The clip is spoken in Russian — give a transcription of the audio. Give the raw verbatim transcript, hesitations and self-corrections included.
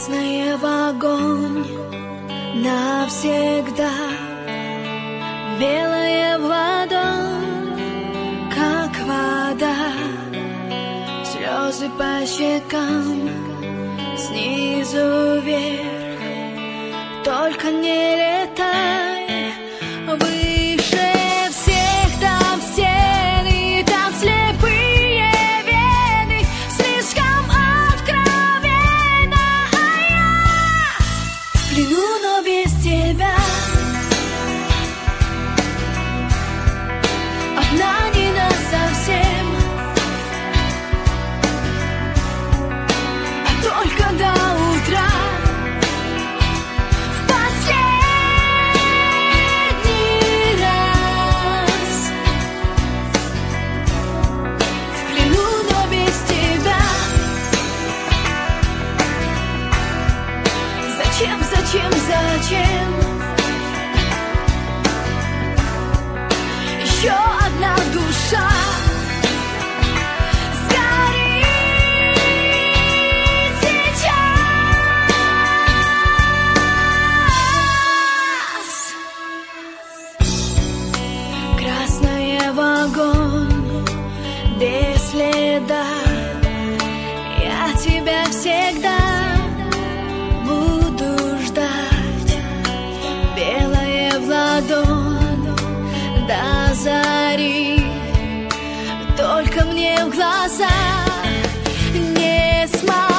Красное в огонь навсегда, белое в ладонь, как вода, слезы по щекам, снизу вверх, только не летай выше всех, там стены, там слепые вены, слишком откровенно, а я в плену, но без тебя, одна не насовсем, а только до утра. Зачем, зачем, зачем? Еще одна душа сгорит сейчас. Красное в огонь без следа, я тебя всегда до зари, только мне в глаза не смотри.